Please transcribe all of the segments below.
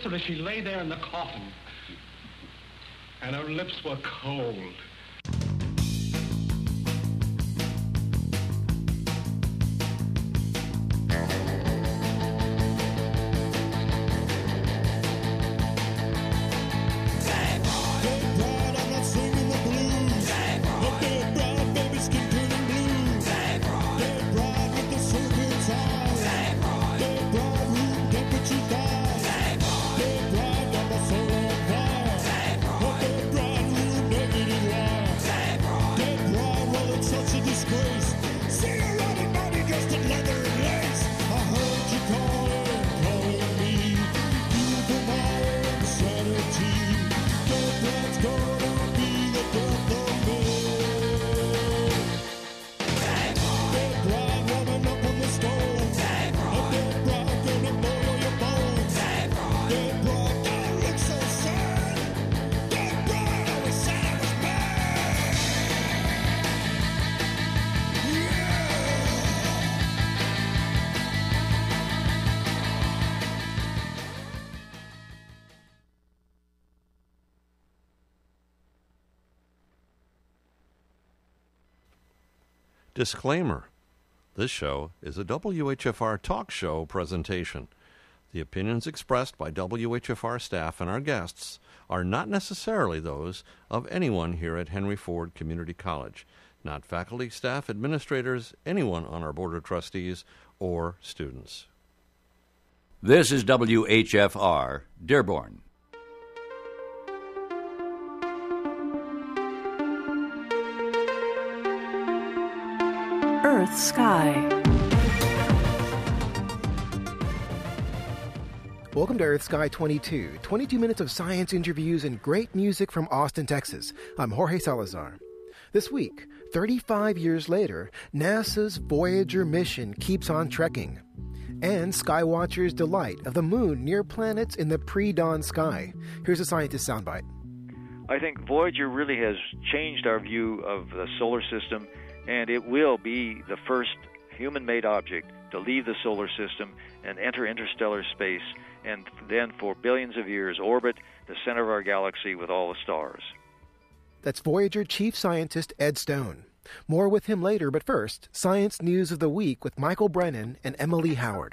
her as she lay there in the coffin. And her lips were cold. Disclaimer. This show is a WHFR talk show presentation. The opinions expressed by WHFR staff and our guests are not necessarily those of anyone here at Henry Ford Community College, not faculty, staff, administrators, anyone on our Board of Trustees, or students. This is WHFR, Dearborn. Earth Sky. Welcome to Earth Sky 22, 22 minutes of science interviews and great music from Austin, Texas. I'm Jorge Salazar. This week, 35 years later, NASA's Voyager mission keeps on trekking. And Skywatcher's delight of the moon near planets in the pre-dawn sky. Here's a scientist soundbite. I think Voyager really has changed our view of the solar system, and it will be the first human-made object to leave the solar system and enter interstellar space, and then for billions of years orbit the center of our galaxy with all the stars. That's Voyager Chief Scientist Ed Stone. More with him later, but first, Science News of the Week with Michael Brennan and Emily Howard.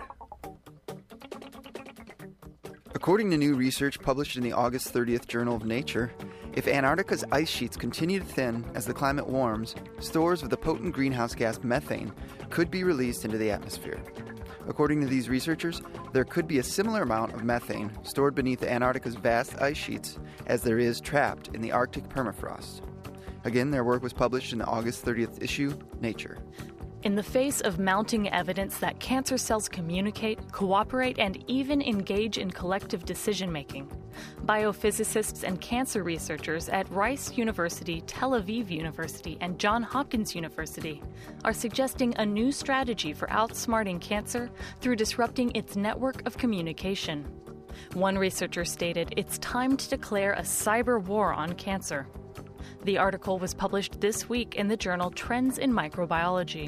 According to new research published in the August 30th Journal of Nature, if Antarctica's ice sheets continue to thin as the climate warms, stores of the potent greenhouse gas methane could be released into the atmosphere. According to these researchers, there could be a similar amount of methane stored beneath Antarctica's vast ice sheets as there is trapped in the Arctic permafrost. Again, their work was published in the August 30th issue, Nature. In the face of mounting evidence that cancer cells communicate, cooperate, and even engage in collective decision-making, biophysicists and cancer researchers at Rice University, Tel Aviv University, and Johns Hopkins University are suggesting a new strategy for outsmarting cancer through disrupting its network of communication. One researcher stated it's time to declare a cyber war on cancer. The article was published this week in the journal Trends in Microbiology.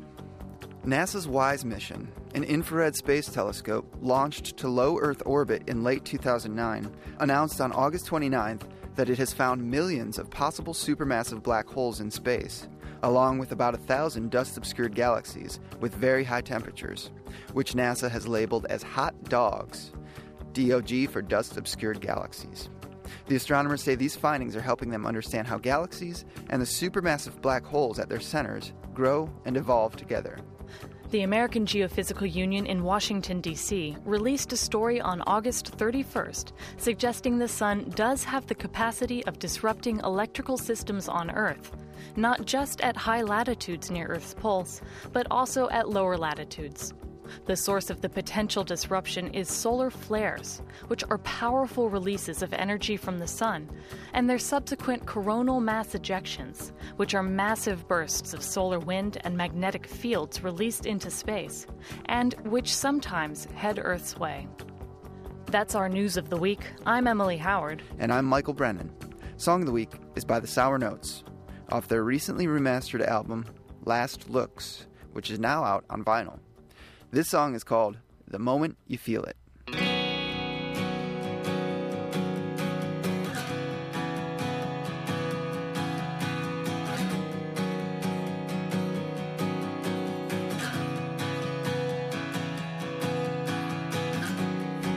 NASA's WISE mission, an infrared space telescope launched to low Earth orbit in late 2009, announced on August 29th that it has found millions of possible supermassive black holes in space, along with about 1,000 dust-obscured galaxies with very high temperatures, which NASA has labeled as hot dogs, DOG for dust-obscured galaxies. The astronomers say these findings are helping them understand how galaxies and the supermassive black holes at their centers grow and evolve together. The American Geophysical Union in Washington, D.C. released a story on August 31st suggesting the sun does have the capacity of disrupting electrical systems on Earth, not just at high latitudes near Earth's poles, but also at lower latitudes. The source of the potential disruption is solar flares, which are powerful releases of energy from the sun, and their subsequent coronal mass ejections, which are massive bursts of solar wind and magnetic fields released into space, and which sometimes head Earth's way. That's our news of the week. I'm Emily Howard. And I'm Michael Brennan. Song of the Week is by the Sour Notes, off their recently remastered album, Last Looks, which is now out on vinyl. This song is called The Moment You Feel It.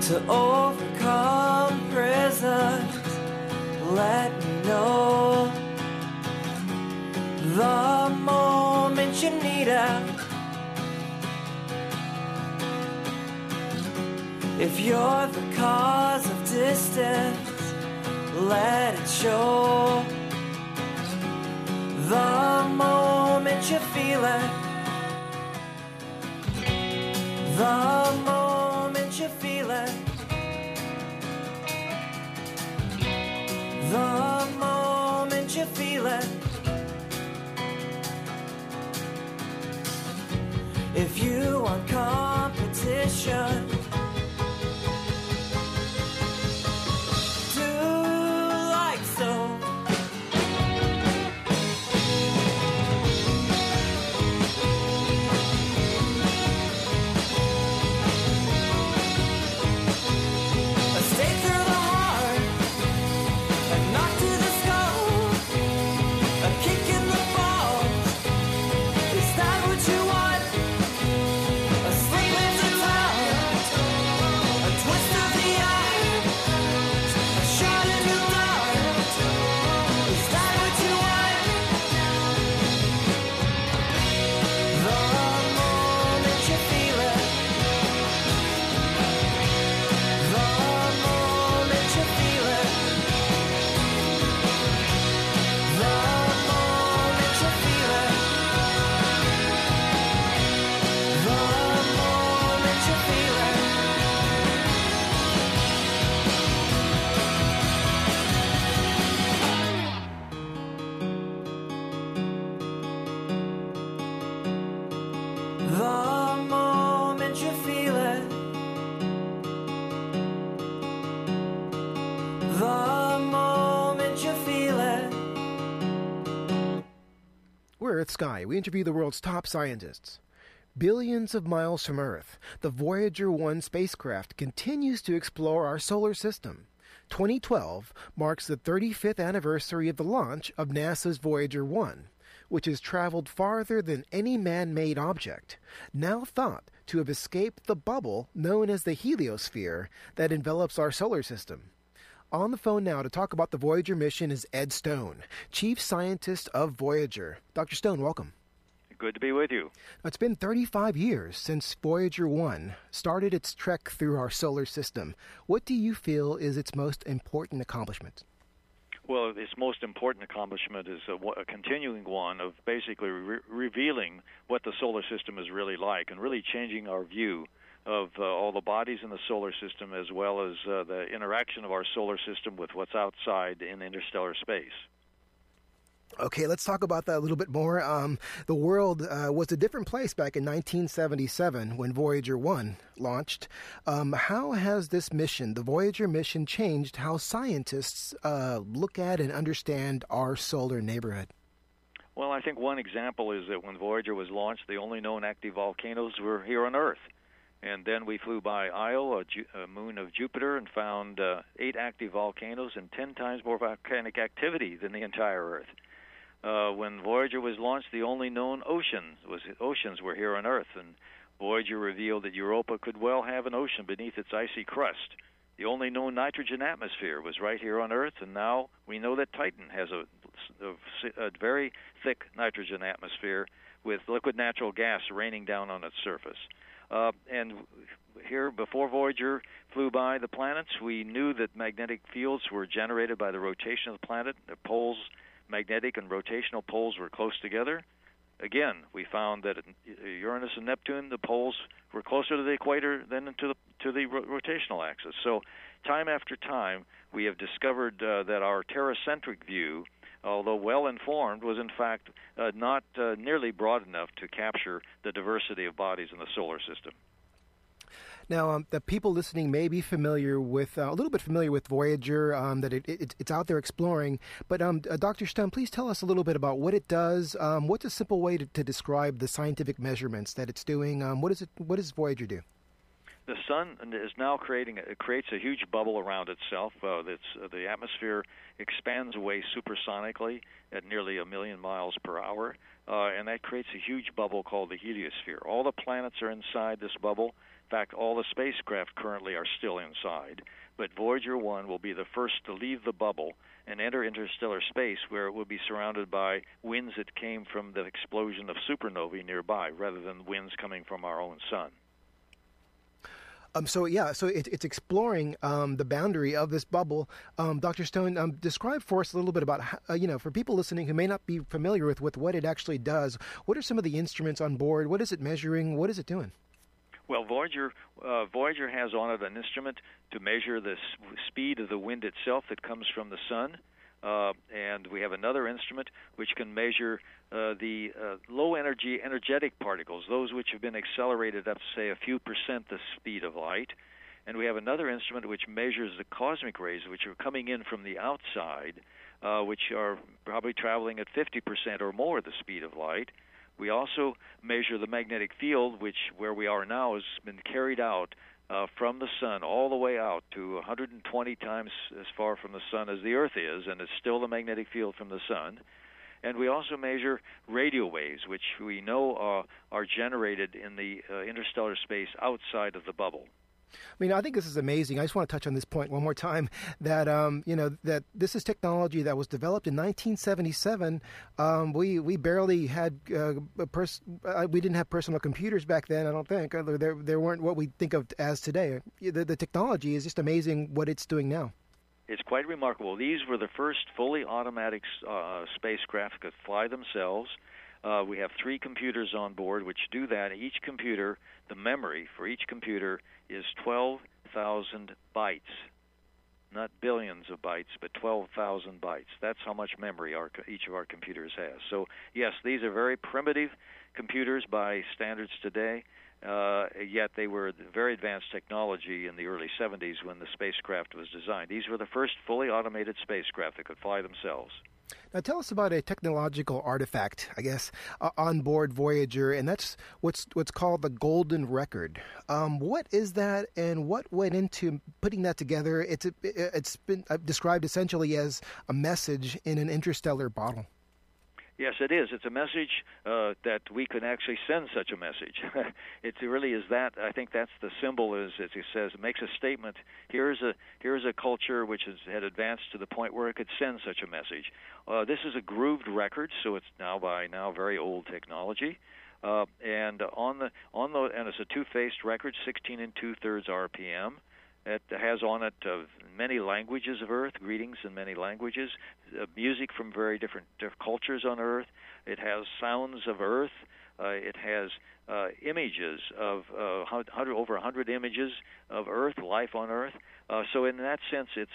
to overcome prisons. Let me know the moment you need it. If you're the cause of distance, let it show. The moment you feel it, the moment you feel it, the moment you feel it. If you want competition, Earth Sky, we interview the world's top scientists. Billions of miles from Earth, the Voyager 1 spacecraft continues to explore our solar system. 2012 marks the 35th anniversary of the launch of NASA's Voyager 1, which has traveled farther than any man-made object, now thought to have escaped the bubble known as the heliosphere that envelops our solar system. On the phone now to talk about the Voyager mission is Ed Stone, Chief Scientist of Voyager. Dr. Stone, welcome. Good to be with you. It's been 35 years since Voyager 1 started its trek through our solar system. What do you feel is its most important accomplishment? Well, its most important accomplishment is a continuing one of basically revealing what the solar system is really like and really changing our view of all the bodies in the solar system, as well as the interaction of our solar system with what's outside in interstellar space. Okay, let's talk about that a little bit more. The world was a different place back in 1977 when Voyager 1 launched. How has this mission, the Voyager mission, changed how scientists look at and understand our solar neighborhood? Well, I think one example is that when Voyager was launched, the only known active volcanoes were here on Earth. And then we flew by Io, a moon of Jupiter, and found 8 active volcanoes and 10 times more volcanic activity than the entire Earth. When Voyager was launched, the only known oceans were here on Earth, and Voyager revealed that Europa could well have an ocean beneath its icy crust. The only known nitrogen atmosphere was right here on Earth, and now we know that Titan has a very thick nitrogen atmosphere with liquid natural gas raining down on its surface. And here, before Voyager flew by the planets, we knew that magnetic fields were generated by the rotation of the planet. The poles, magnetic and rotational poles, were close together. Again, we found that Uranus and Neptune, the poles were closer to the equator than to the rotational axis. So time after time, we have discovered that our terracentric view, although well-informed, was in fact not nearly broad enough to capture the diversity of bodies in the solar system. Now, the people listening may be familiar with, a little bit familiar with Voyager, that it's out there exploring. But Dr. Stone, please tell us a little bit about what it does. What's a simple way to describe the scientific measurements that it's doing? What does Voyager do? The sun is now creates a huge bubble around itself. The atmosphere expands away supersonically at nearly 1 million miles per hour, and that creates a huge bubble called the heliosphere. All the planets are inside this bubble. fact, all the spacecraft currently are still inside, but Voyager 1 will be the first to leave the bubble and enter interstellar space, where it will be surrounded by winds that came from the explosion of supernovae nearby, rather than winds coming from our own sun. So it's exploring the boundary of this bubble. Dr. Stone, describe for us a little bit about, for people listening who may not be familiar with what it actually does. What are some of the instruments on board? What is it measuring? What is it doing? Well, Voyager has on it an instrument to measure the speed of the wind itself that comes from the sun. And we have another instrument which can measure the low-energy energetic particles, those which have been accelerated up to, say, a few percent the speed of light. And we have another instrument which measures the cosmic rays which are coming in from the outside, which are probably traveling at 50% or more the speed of light. We also measure the magnetic field, which, where we are now, has been carried out from the sun all the way out to 120 times as far from the sun as the Earth is, and it's still the magnetic field from the sun. And we also measure radio waves, which we know are generated in the interstellar space outside of the bubble. I mean, I think this is amazing. I just want to touch on this point one more time, that, that this is technology that was developed in 1977. We barely had, we didn't have personal computers back then, I don't think. There weren't what we think of as today. The technology is just amazing what it's doing now. It's quite remarkable. These were the first fully automatic spacecraft that could fly themselves. We have 3 computers on board which do that. Each computer, the memory for each computer is 12,000 bytes. Not billions of bytes, but 12,000 bytes. That's how much memory each of our computers has. So, yes, these are very primitive computers by standards today, yet they were very advanced technology in the early 70s when the spacecraft was designed. These were the first fully automated spacecraft that could fly themselves. Now tell us about a technological artifact, I guess, on board Voyager, and that's what's called the Golden Record. What is that, and what went into putting that together? It's been described essentially as a message in an interstellar bottle. Yes, it is. It's a message that we can actually send such a message. It really is that. I think that's the symbol. Is as it says, it makes a statement. Here's a culture which had advanced to the point where it could send such a message. This is a grooved record, so it's now very old technology. And it's a 2-faced record, 16 2/3 RPM. It has on it many languages of Earth, greetings in many languages, music from very different cultures on Earth. It has sounds of Earth. It has images of over 100 images of Earth, life on Earth. So in that sense, it's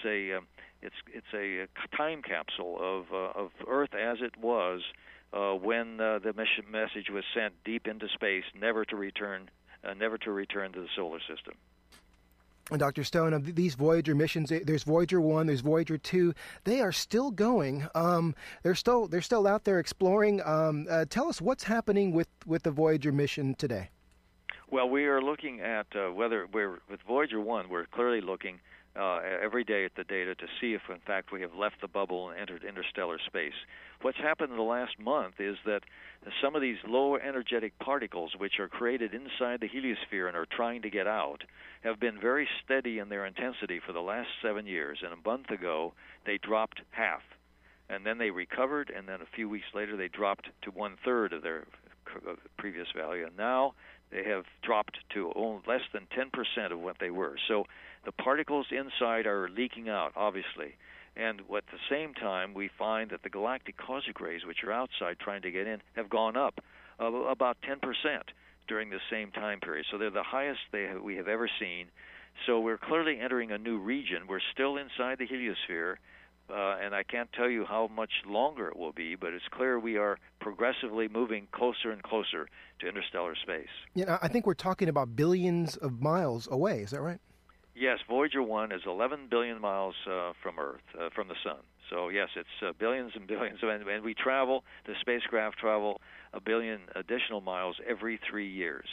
a time capsule of Earth as it was when the message was sent deep into space, never to return to the solar system. And Dr. Stone, of these Voyager missions, there's Voyager 1, there's Voyager 2. They are still going. They're still out there exploring. Tell us what's happening with the Voyager mission today. Well, we are looking at with Voyager 1, we're clearly looking every day at the data to see if, in fact, we have left the bubble and entered interstellar space. What's happened in the last month is that some of these lower energetic particles, which are created inside the heliosphere and are trying to get out, have been very steady in their intensity for the last 7 years. And a month ago, they dropped half. And then they recovered, and then a few weeks later, they dropped to 1/3 of their previous value. And now they have dropped to less than 10% of what they were. So the particles inside are leaking out, obviously. And at the same time, we find that the galactic cosmic rays, which are outside trying to get in, have gone up about 10% during the same time period. So they're the highest we have ever seen. So we're clearly entering a new region. We're still inside the heliosphere, and I can't tell you how much longer it will be, but it's clear we are progressively moving closer and closer to interstellar space. Yeah, I think we're talking about billions of miles away. Is that right? Yes, Voyager 1 is 11 billion miles from Earth, from the Sun. So, yes, it's billions and billions. And we travel, the spacecraft travel 1 billion additional miles every 3 years.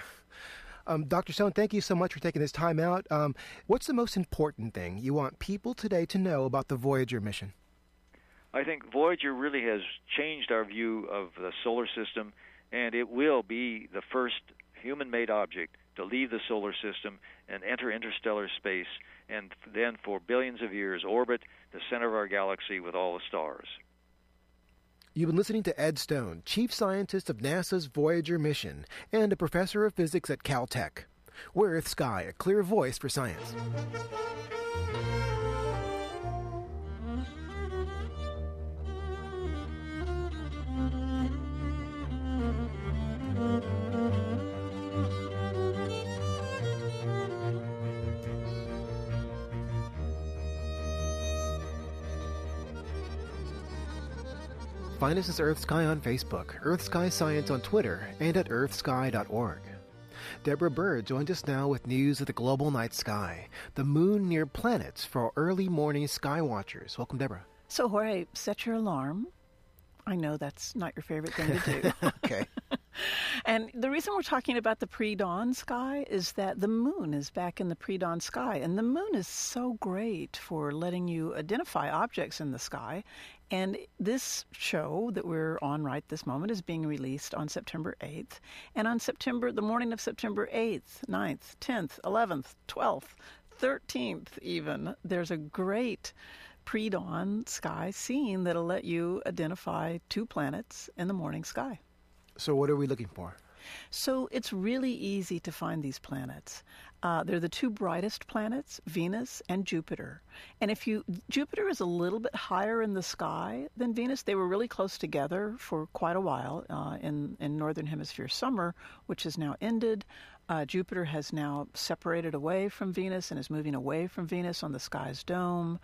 Dr. Stone, thank you so much for taking this time out. What's the most important thing you want people today to know about the Voyager mission? I think Voyager really has changed our view of the solar system, and it will be the first human-made object to leave the solar system and enter interstellar space, and then for billions of years orbit the center of our galaxy with all the stars. You've been listening to Ed Stone, Chief Scientist of NASA's Voyager mission and a Professor of Physics at Caltech. We're Earth Sky, a clear voice for science. Find us as Earth Sky on Facebook, Earth Sky Science on Twitter, and at earthsky.org. Deborah Bird joins us now with news of the global night sky, the moon near planets for early morning sky watchers. Welcome, Deborah. So, Jorge, set your alarm. I know that's not your favorite thing to do. Okay. And the reason we're talking about the pre-dawn sky is that the moon is back in the pre-dawn sky. And the moon is so great for letting you identify objects in the sky. And this show that we're on right this moment is being released on September 8th. And on the morning of September 8th, 9th, 10th, 11th, 12th, 13th even, there's a great pre-dawn sky scene that'll let you identify 2 planets in the morning sky. So what are we looking for? So it's really easy to find these planets. They're the 2 brightest planets, Venus and Jupiter. And Jupiter is a little bit higher in the sky than Venus. They were really close together for quite a while in Northern Hemisphere summer, which has now ended. Jupiter has now separated away from Venus and is moving away from Venus on the sky's dome.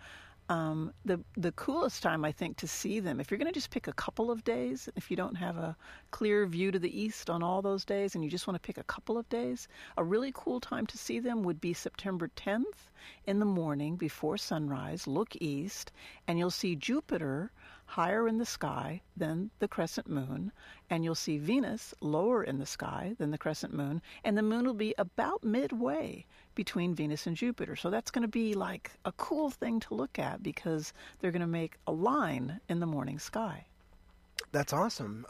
The coolest time, I think, to see them, if you're going to just pick a couple of days, if you don't have a clear view to the east on all those days and you just want to pick a couple of days, a really cool time to see them would be September 10th in the morning before sunrise. Look east, and you'll see Jupiter higher in the sky than the crescent moon, and you'll see Venus lower in the sky than the crescent moon, and the moon will be about midway between Venus and Jupiter. So that's going to be like a cool thing to look at because they're going to make a line in the morning sky. That's awesome.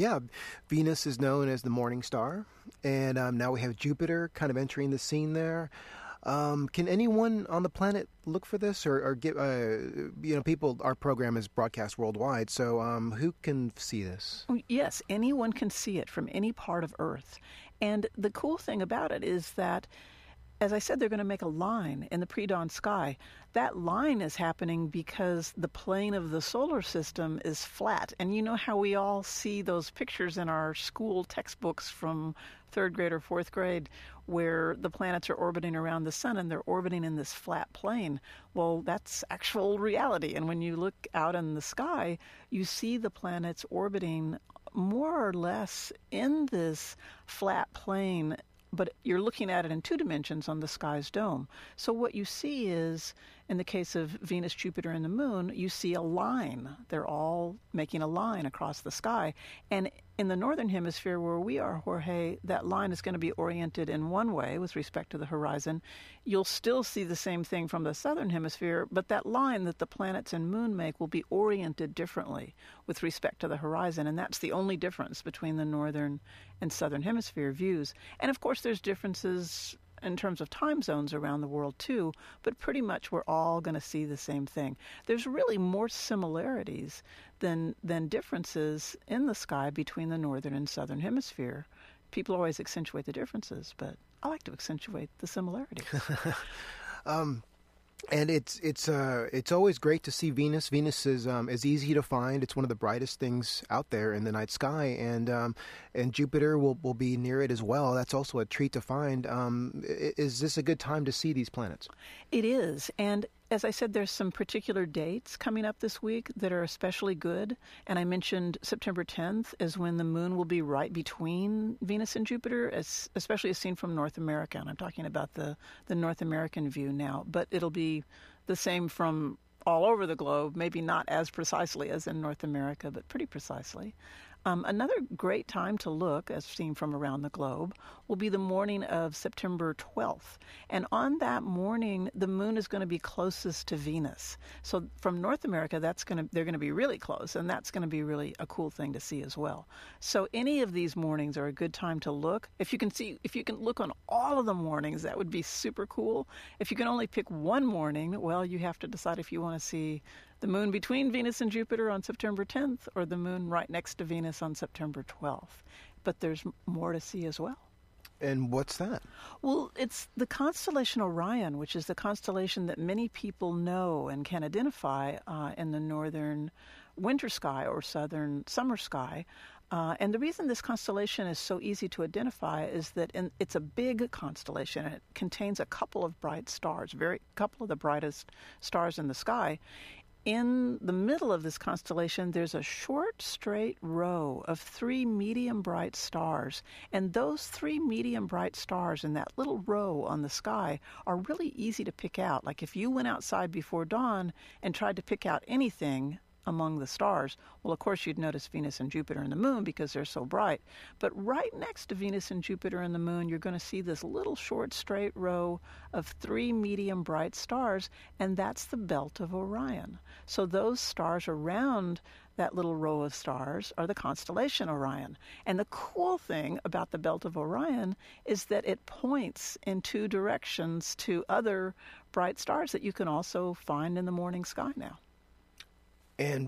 Venus is known as the morning star, and now we have Jupiter kind of entering the scene there. Can anyone on the planet look for this, or get people? Our program is broadcast worldwide, so who can see this? Yes, anyone can see it from any part of Earth, and the cool thing about it is that, as I said, they're going to make a line in the pre-dawn sky. That line is happening because the plane of the solar system is flat. And you know how we all see those pictures in our school textbooks from 3rd grade or 4th grade where the planets are orbiting around the sun and they're orbiting in this flat plane. Well, that's actual reality. And when you look out in the sky, you see the planets orbiting more or less in this flat plane, but you're looking at it in 2 dimensions on the sky's dome. So what you see is, in the case of Venus, Jupiter, and the moon, you see a line. They're all making a line across the sky. And in the northern hemisphere where we are, Jorge, that line is going to be oriented in one way with respect to the horizon. You'll still see the same thing from the southern hemisphere, but that line that the planets and moon make will be oriented differently with respect to the horizon. And that's the only difference between the northern and southern hemisphere views. And of course, there's differences in terms of time zones around the world too, but pretty much we're all going to see the same thing. There's really more similarities than differences in the sky between the northern and southern hemisphere. People always accentuate the differences, but I like to accentuate the similarities. And it's always great to see Venus. Venus is easy to find. It's one of the brightest things out there in the night sky, and Jupiter will be near it as well. That's also a treat to find. Is this a good time to see these planets? It is, and as I said, there's some particular dates coming up this week that are especially good. And I mentioned September 10th is when the moon will be right between Venus and Jupiter, especially as seen from North America. And I'm talking about the North American view now. But it'll be the same from all over the globe, maybe not as precisely as in North America, but pretty precisely. Another great time to look, as seen from around the globe, will be the morning of September 12th. And on that morning, the moon is going to be closest to Venus. So from North America, they're going to be really close, and that's going to be really a cool thing to see as well. So any of these mornings are a good time to look. If you can look on all of the mornings, that would be super cool. If you can only pick one morning, well, you have to decide if you want to see the moon between Venus and Jupiter on September 10th or the moon right next to Venus on September 12th. But there's more to see as well. And what's that? Well, it's the constellation Orion, which is the constellation that many people know and can identify in the northern winter sky or southern summer sky. And the reason this constellation is so easy to identify is that it's a big constellation, and it contains a couple of bright stars, couple of the brightest stars in the sky. In the middle of this constellation, there's a short, straight row of 3 medium bright stars. And those 3 medium bright stars in that little row on the sky are really easy to pick out. Like if you went outside before dawn and tried to pick out anything among the stars, well, of course, you'd notice Venus and Jupiter and the moon because they're so bright. But right next to Venus and Jupiter and the moon, you're going to see this little short, straight row of 3 medium bright stars, and that's the belt of Orion. So those stars around that little row of stars are the constellation Orion. And the cool thing about the belt of Orion is that it points in 2 directions to other bright stars that you can also find in the morning sky now. And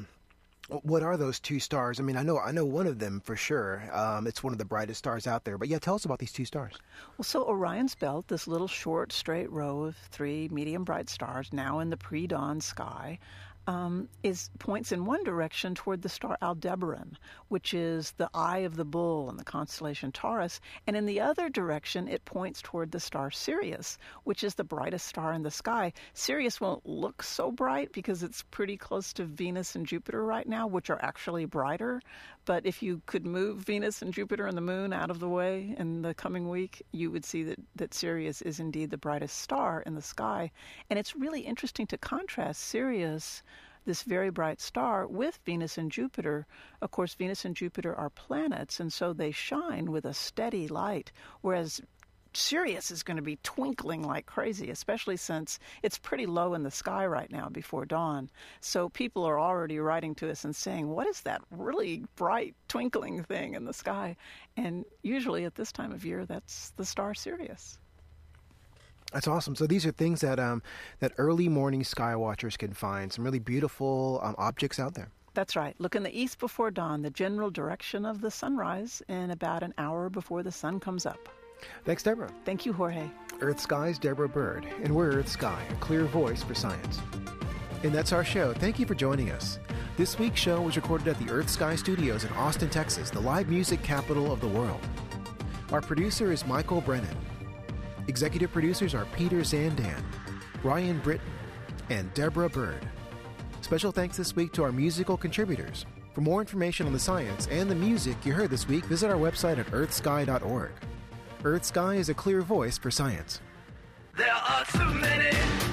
what are those 2 stars? I mean, I know one of them for sure. It's one of the brightest stars out there. But yeah, tell us about these 2 stars. Well, so Orion's belt, this little short, straight row of 3 medium bright stars now in the pre-dawn sky, points in one direction toward the star Aldebaran, which is the eye of the bull in the constellation Taurus, and in the other direction it points toward the star Sirius, which is the brightest star in the sky. Sirius won't look so bright because it's pretty close to Venus and Jupiter right now, which are actually brighter, but if you could move Venus and Jupiter and the moon out of the way in the coming week, you would see that Sirius is indeed the brightest star in the sky. And it's really interesting to contrast Sirius, this very bright star, with Venus and Jupiter. Of course, Venus and Jupiter are planets, and so they shine with a steady light, whereas Sirius is going to be twinkling like crazy, especially since it's pretty low in the sky right now before dawn. So people are already writing to us and saying, what is that really bright twinkling thing in the sky? And usually at this time of year, that's the star Sirius. That's awesome. So these are things that that early morning sky watchers can find, some really beautiful objects out there. That's right. Look in the east before dawn, the general direction of the sunrise, and about an hour before the sun comes up. Thanks, Deborah. Thank you, Jorge. Earth Sky's Deborah Bird, and we're Earth Sky, a clear voice for science. And that's our show. Thank you for joining us. This week's show was recorded at the Earth Sky Studios in Austin, Texas, the live music capital of the world. Our producer is Michael Brennan. Executive producers are Peter Zandan, Ryan Britton, and Deborah Bird. Special thanks this week to our musical contributors. For more information on the science and the music you heard this week, visit our website at earthsky.org. Earth Sky is a clear voice for science. There are too many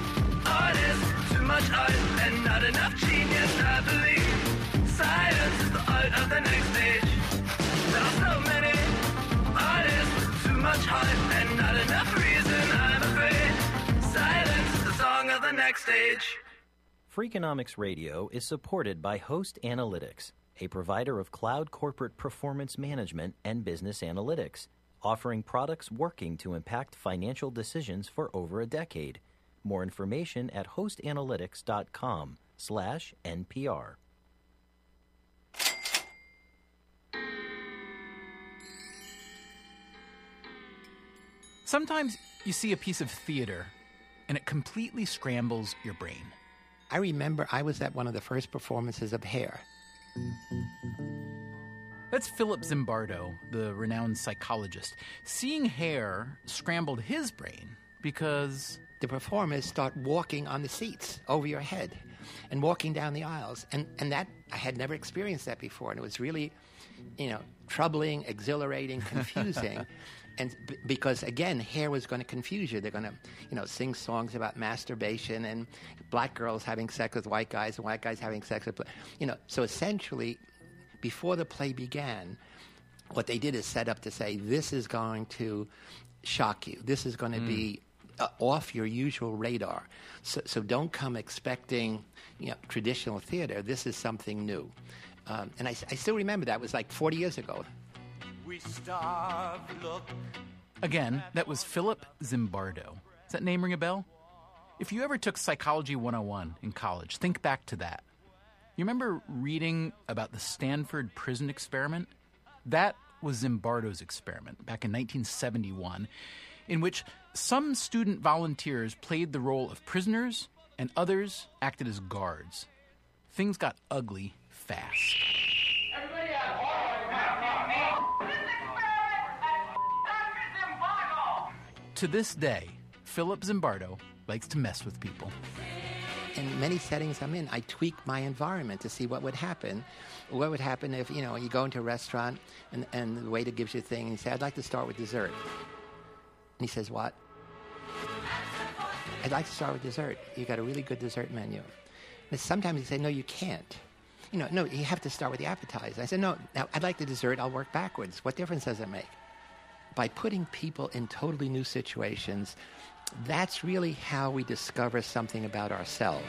artists, too much art, and not enough genius, I believe. Science is the art of the next stage. There are so many artists, too much heart, and not enough reason, I'm afraid. Silence is the song of the next stage. Freakonomics Radio is supported by Host Analytics, a provider of cloud corporate performance management and business analytics, offering products working to impact financial decisions for over a decade. More information at hostanalytics.com/NPR. Sometimes you see a piece of theater and it completely scrambles your brain. I remember I was at one of the first performances of Hair. That's Philip Zimbardo, the renowned psychologist. Seeing Hair scrambled his brain because the performers start walking on the seats over your head and walking down the aisles. And that, I had never experienced that before. And it was really, troubling, exhilarating, confusing. And because, again, Hair was going to confuse you. They're going to, sing songs about masturbation and black girls having sex with white guys and white guys having sex with, so essentially before the play began, what they did is set up to say, this is going to shock you. This is going to be off your usual radar. So don't come expecting traditional theater. This is something new. And I still remember that. It was like 40 years ago. We starve, look. Again, that was Philip Zimbardo. Does that name ring a bell? If you ever took Psychology 101 in college, think back to that. You remember reading about the Stanford Prison Experiment? That was Zimbardo's experiment back in 1971, in which some student volunteers played the role of prisoners and others acted as guards. Things got ugly fast. To this day, Philip Zimbardo likes to mess with people. In many settings I'm in, I tweak my environment to see what would happen. What would happen if, you go into a restaurant and the waiter gives you a thing and you say, I'd like to start with dessert. And he says, what? I'd like to start with dessert. You got a really good dessert menu. And sometimes you say, no, you can't. No, you have to start with the appetizer. I said, no, now I'd like the dessert. I'll work backwards. What difference does it make? By putting people in totally new situations, that's really how we discover something about ourselves.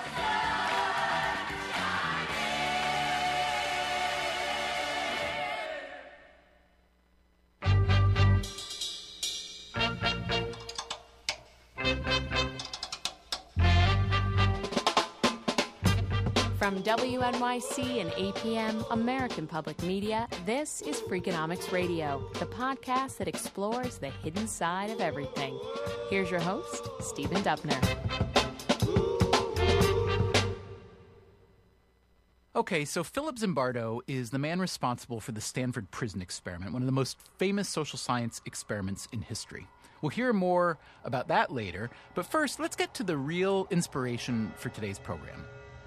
From WNYC and APM, American Public Media, this is Freakonomics Radio, the podcast that explores the hidden side of everything. Here's your host, Stephen Dubner. Okay, so Philip Zimbardo is the man responsible for the Stanford Prison Experiment, one of the most famous social science experiments in history. We'll hear more about that later, but first, let's get to the real inspiration for today's program.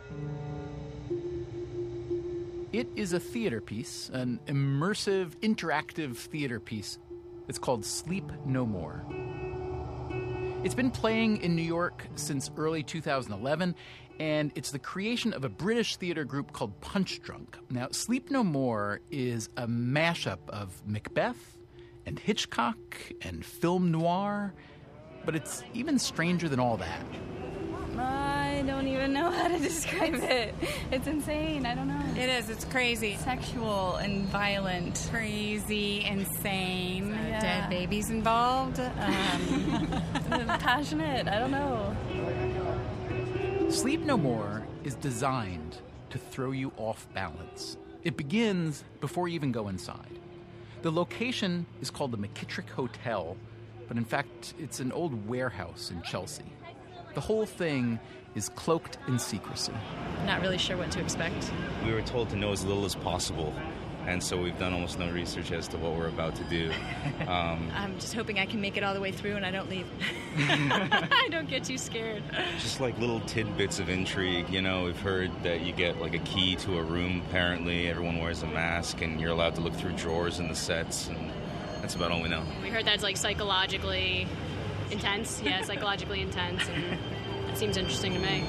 It is a theater piece, an immersive, interactive theater piece. It's called Sleep No More. It's been playing in New York since early 2011, and it's the creation of a British theater group called Punch Drunk. Now, Sleep No More is a mashup of Macbeth and Hitchcock and film noir, but it's even stranger than all that. I don't even know how to describe it. It's insane. I don't know. It is. It's crazy. Sexual and violent. Crazy, insane. Yeah. Dead babies involved. Passionate. I don't know. Sleep No More is designed to throw you off balance. It begins before you even go inside. The location is called the McKittrick Hotel, but in fact, it's an old warehouse in Chelsea. The whole thing is cloaked in secrecy. Not really sure what to expect. We were told to know as little as possible, and so we've done almost no research as to what we're about to do. I'm just hoping I can make it all the way through and I don't leave. I don't get too scared. Just like little tidbits of intrigue. We've heard that you get like a key to a room, apparently. Everyone wears a mask, and you're allowed to look through drawers in the sets, and that's about all we know. We heard that's like psychologically intense. Yeah, psychologically intense, and it seems interesting to me.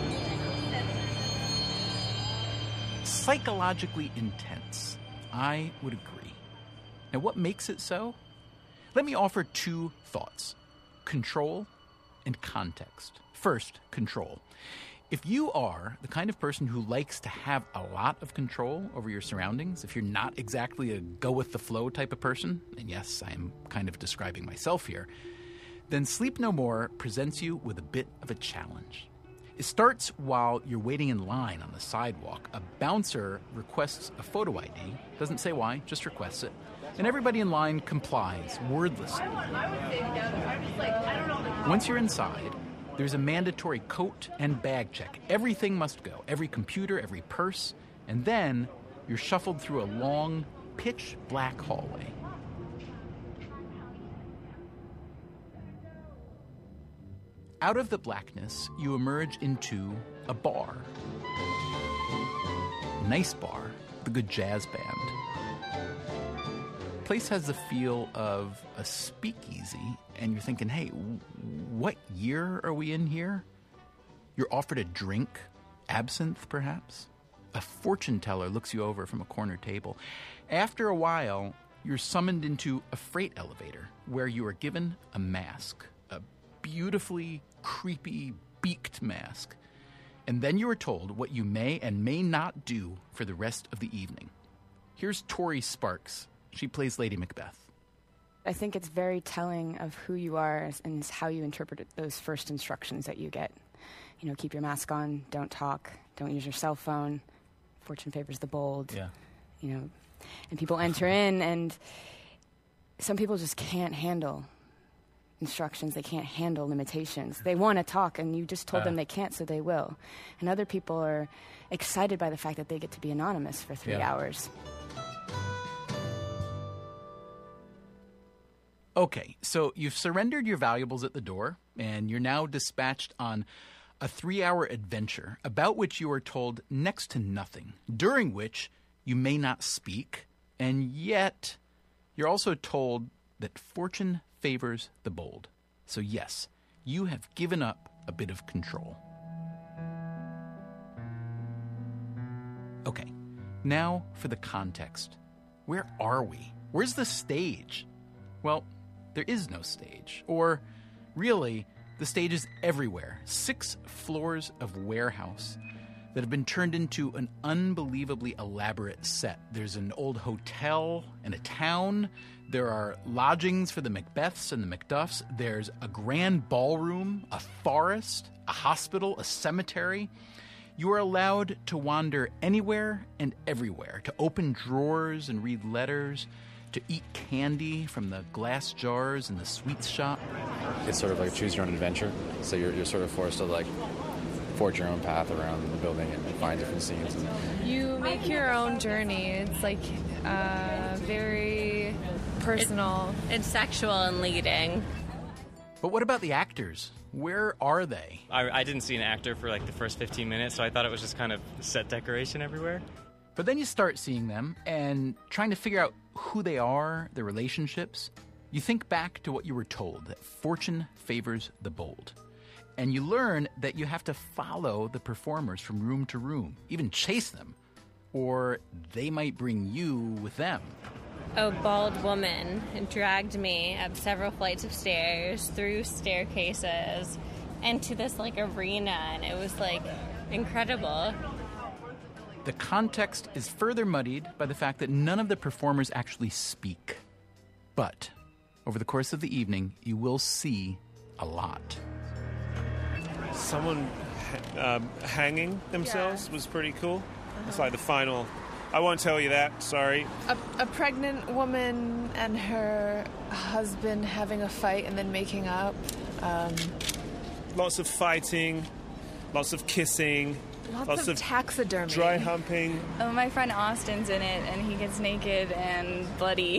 Psychologically intense. I would agree. Now, what makes it so? Let me offer two thoughts: control and context. First, control. If you are the kind of person who likes to have a lot of control over your surroundings, if you're not exactly a go-with-the-flow type of person, and yes, I am kind of describing myself here, then Sleep No More presents you with a bit of a challenge. It starts while you're waiting in line on the sidewalk. A bouncer requests a photo ID, doesn't say why, just requests it, and everybody in line complies wordlessly. Once you're inside, there's a mandatory coat and bag check. Everything must go, every computer, every purse, and then you're shuffled through a long, pitch-black hallway. Out of the blackness, you emerge into a bar. Nice bar with a good jazz band. The place has the feel of a speakeasy, and you're thinking, hey, what year are we in here? You're offered a drink, absinthe perhaps, a fortune teller looks you over from a corner table. After a while, you're summoned into a freight elevator where you are given a mask, a beautifully creepy, beaked mask. And then you are told what you may and may not do for the rest of the evening. Here's Tori Sparks. She plays Lady Macbeth. I think it's very telling of who you are and how you interpret those first instructions that you get. You know, keep your mask on, don't talk, don't use your cell phone, fortune favors the bold. Yeah. You know, and people enter in, and some people just can't handle instructions. They can't handle limitations. They want to talk, and you just told them they can't, so they will. And other people are excited by the fact that they get to be anonymous for 3 hours. Okay, so you've surrendered your valuables at the door, and you're now dispatched on a 3-hour adventure about which you are told next to nothing, during which you may not speak, and yet you're also told that fortune favors the bold. So yes, you have given up a bit of control. Okay, now for the context. Where are we? Where's the stage? Well, there is no stage. Or, really, the stage is everywhere. 6 floors of warehouse that have been turned into an unbelievably elaborate set. There's an old hotel and a town. There are lodgings for the Macbeths and the Macduffs. There's a grand ballroom, a forest, a hospital, a cemetery. You are allowed to wander anywhere and everywhere, to open drawers and read letters, to eat candy from the glass jars in the sweets shop. It's sort of like choose your own adventure. So you're sort of forced to like forge your own path around the building and find different scenes. You make your own journey. It's like very personal. It's sexual and leading. But what about the actors? Where are they? I didn't see an actor for like the first 15 minutes, so I thought it was just kind of set decoration everywhere. But then you start seeing them and trying to figure out who they are, their relationships. You think back to what you were told, that fortune favors the bold. And you learn that you have to follow the performers from room to room, even chase them, or they might bring you with them. A bald woman dragged me up several flights of stairs, through staircases, into this like arena, and it was like incredible. The context is further muddied by the fact that none of the performers actually speak. But over the course of the evening, you will see a lot. Someone hanging themselves was pretty cool. It's like the final... I won't tell you that, sorry. A pregnant woman and her husband having a fight and then making up. Lots of fighting, lots of kissing... Lots of taxidermy. Dry humping. My friend Austin's in it, and he gets naked and bloody.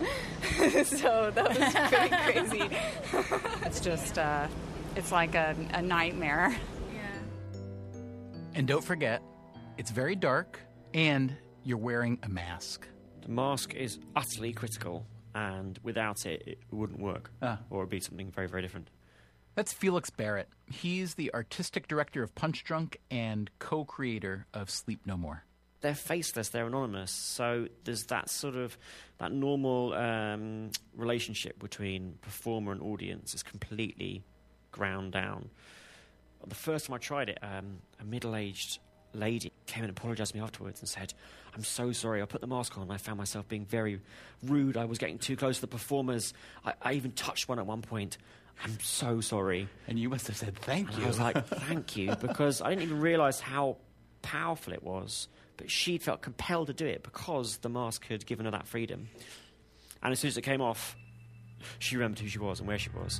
So that was pretty crazy. It's just, it's like a nightmare. Yeah. And don't forget, it's very dark, and you're wearing a mask. The mask is utterly critical, and without it, it wouldn't work. Or it would be something very, very different. That's Felix Barrett. He's the artistic director of Punch Drunk and co-creator of Sleep No More. They're faceless, they're anonymous, so there's that sort of, that normal relationship between performer and audience is completely ground down. The first time I tried it, a middle-aged lady came and apologised to me afterwards and said, "I'm so sorry, I put the mask on and I found myself being very rude. I was getting too close to the performers. I even touched one at one point. I'm so sorry." And you must have said thank you. I was like, thank you, because I didn't even realise how powerful it was. But she felt compelled to do it because the mask had given her that freedom. And as soon as it came off, she remembered who she was and where she was.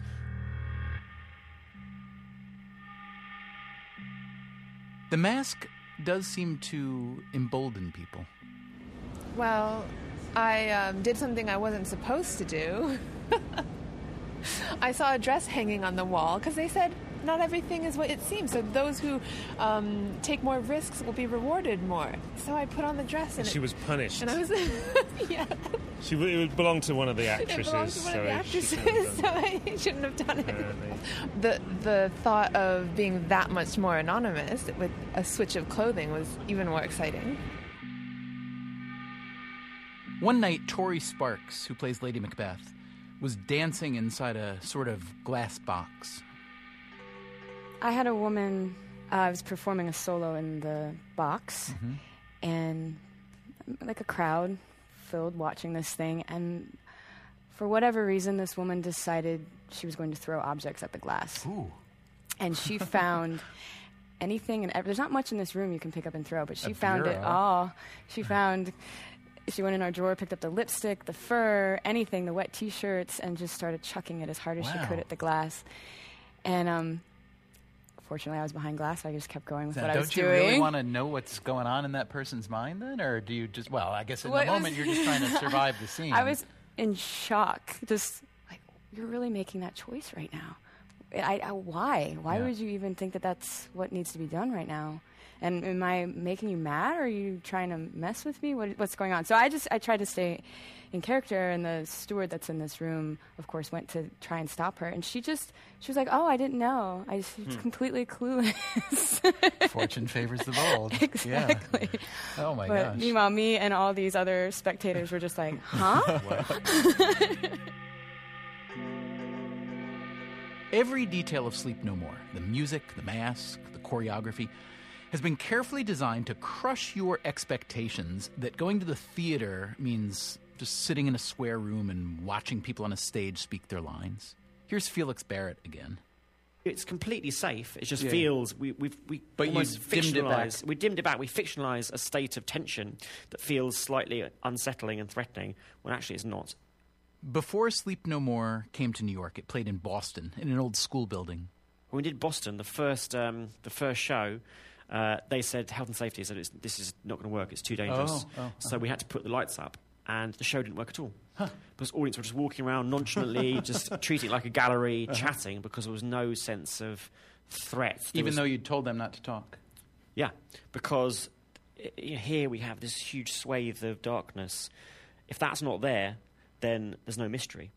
The mask does seem to embolden people. Well, I did something I wasn't supposed to do. I saw a dress hanging on the wall because they said not everything is what it seems. So those who take more risks will be rewarded more. So I put on the dress, and she was punished. And I was, yeah. It belonged to one of the actresses. It belonged to one of the actresses, so I shouldn't have done it. The thought of being that much more anonymous with a switch of clothing was even more exciting. One night, Tori Sparks, who plays Lady Macbeth, was dancing inside a sort of glass box. I had a woman, I was performing a solo in the box, and like a crowd filled watching this thing, and for whatever reason, this woman decided she was going to throw objects at the glass. Ooh. And she found anything, and there's not much in this room you can pick up and throw, but she found bureau. it all. She went in our drawer, picked up the lipstick, the fur, anything, the wet T-shirts, and just started chucking it as hard as she could at the glass. And fortunately, I was behind glass, so I just kept going with what I was doing. Don't you really want to know what's going on in that person's mind then? Or do you just, well, I guess in the moment you're just trying to survive the scene. I was in shock, just like, you're really making that choice right now. Why? Why would you even think that that's what needs to be done right now? And am I making you mad, or are you trying to mess with me? What's going on? So I tried to stay in character, and the steward that's in this room, of course, went to try and stop her. And she was like, oh, I didn't know. I was completely clueless. Fortune favors the bold. Exactly. Yeah. Oh, my but gosh. Meanwhile, me and all these other spectators were just like, huh? Every detail of Sleep No More, the music, the mask, the choreography, has been carefully designed to crush your expectations that going to the theater means just sitting in a square room and watching people on a stage speak their lines. Here's Felix Barrett again. It's completely safe. It just feels we but almost you dimmed it back. We dimmed it back. We fictionalize a state of tension that feels slightly unsettling and threatening when actually it's not. Before Sleep No More came to New York, it played in Boston in an old school building. When we did Boston, the first show, they said health and safety said this is not going to work. It's too dangerous. So we had to put the lights up, and the show didn't work at all. Because audience were just walking around nonchalantly, just treating it like a gallery, chatting, because there was no sense of threat. Even though you'd told them not to talk. Yeah, because here we have this huge swathe of darkness. If that's not there, then there's no mystery.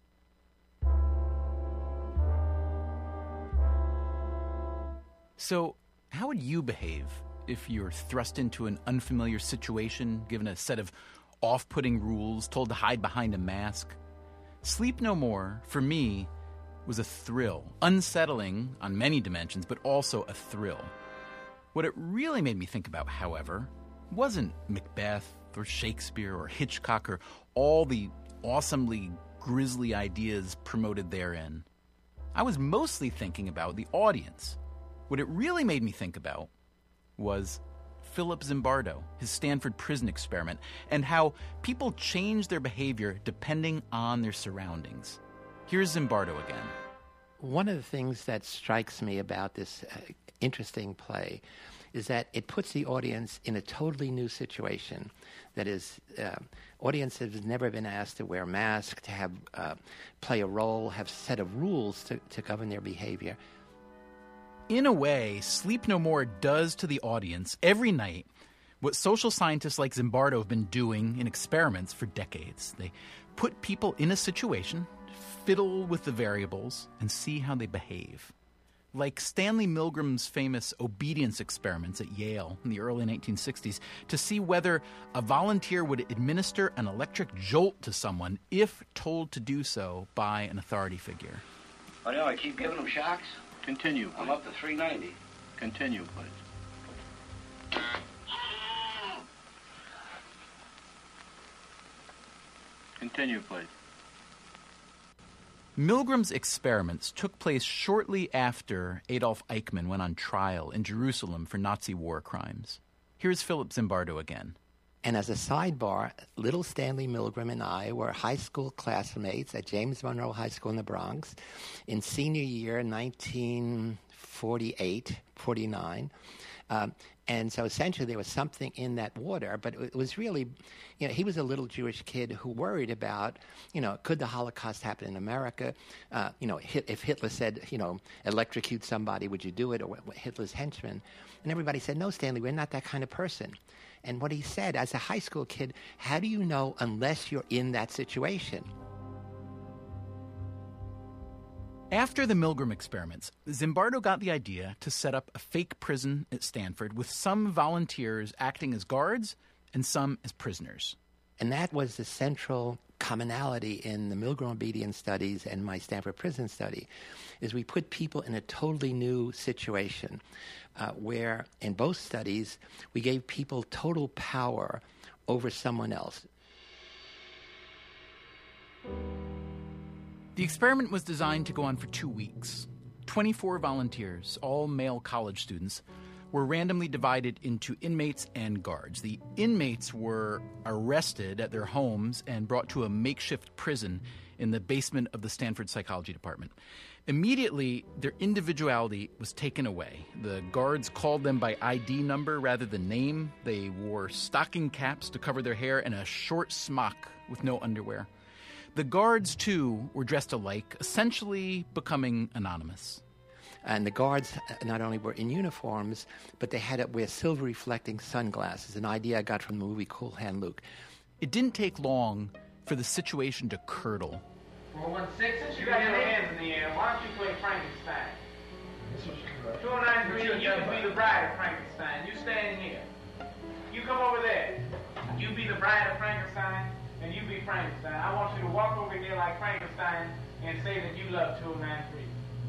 So, how would you behave if you're thrust into an unfamiliar situation, given a set of off-putting rules, told to hide behind a mask? Sleep No More, for me, was a thrill. Unsettling on many dimensions, but also a thrill. What it really made me think about, however, wasn't Macbeth or Shakespeare or Hitchcock or all the awesomely grisly ideas promoted therein. I was mostly thinking about the audience. What it really made me think about was Philip Zimbardo, his Stanford prison experiment, and how people change their behavior depending on their surroundings. Here's Zimbardo again. One of the things that strikes me about this interesting play is that it puts the audience in a totally new situation. That is, audience has never been asked to wear masks, to have play a role, have a set of rules to govern their behavior. In a way, Sleep No More does to the audience every night what social scientists like Zimbardo have been doing in experiments for decades. They put people in a situation, fiddle with the variables, and see how they behave. Like Stanley Milgram's famous obedience experiments at Yale in the early 1960s to see whether a volunteer would administer an electric jolt to someone if told to do so by an authority figure. Oh, no, I keep giving them shocks. Continue, please. I'm up to 390. Continue, please. Continue, please. Milgram's experiments took place shortly after Adolf Eichmann went on trial in Jerusalem for Nazi war crimes. Here's Philip Zimbardo again. And as a sidebar, little Stanley Milgram and I were high school classmates at James Monroe High School in the Bronx in senior year 1948-49. And so essentially there was something in that water, but it was really, he was a little Jewish kid who worried about, could the Holocaust happen in America? If Hitler said, electrocute somebody, would you do it? Or Hitler's henchmen. And everybody said, no, Stanley, we're not that kind of person. And what he said, as a high school kid, how do you know unless you're in that situation? After the Milgram experiments, Zimbardo got the idea to set up a fake prison at Stanford with some volunteers acting as guards and some as prisoners. And that was the central commonality in the Milgram obedience studies and my Stanford prison study, is we put people in a totally new situation where, in both studies, we gave people total power over someone else. The experiment was designed to go on for 2 weeks. 24 volunteers, all male college students, were randomly divided into inmates and guards. The inmates were arrested at their homes and brought to a makeshift prison in the basement of the Stanford Psychology Department. Immediately, their individuality was taken away. The guards called them by ID number rather than name. They wore stocking caps to cover their hair and a short smock with no underwear. The guards, too, were dressed alike, essentially becoming anonymous. And the guards not only were in uniforms, but they had to wear silver-reflecting sunglasses, an idea I got from the movie Cool Hand Luke. It didn't take long for the situation to curdle. 416, since you got your hands in the air, why don't you play Frankenstein? 293, you can be the bride of Frankenstein. You stand here. You come over there. You be the bride of Frankenstein, and you be Frankenstein. I want you to walk over here like Frankenstein and say that you love 293.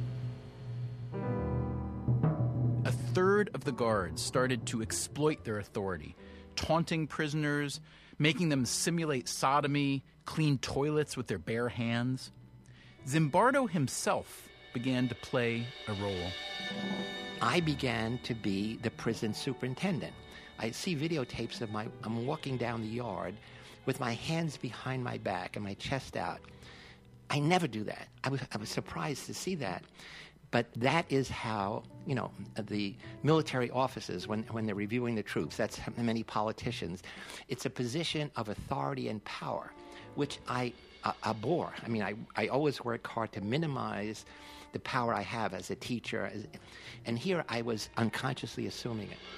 A third of the guards started to exploit their authority, taunting prisoners, making them simulate sodomy, clean toilets with their bare hands. Zimbardo himself began to play a role. I began to be the prison superintendent. I see videotapes of I'm walking down the yard with my hands behind my back and my chest out. I never do that. I was surprised to see that. But that is how, the military officers, when they're reviewing the troops, that's how many politicians, it's a position of authority and power, which I abhor. I mean, I always work hard to minimize the power I have as a teacher. And here I was unconsciously assuming it.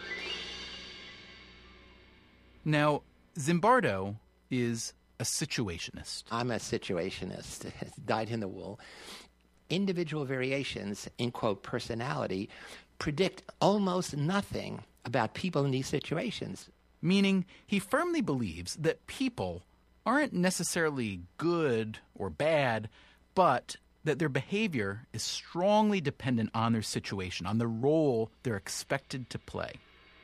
Now, Zimbardo is a situationist. I'm a situationist, dyed in the wool. Individual variations, in quote, personality, predict almost nothing about people in these situations. Meaning he firmly believes that people aren't necessarily good or bad, but that their behavior is strongly dependent on their situation, on the role they're expected to play.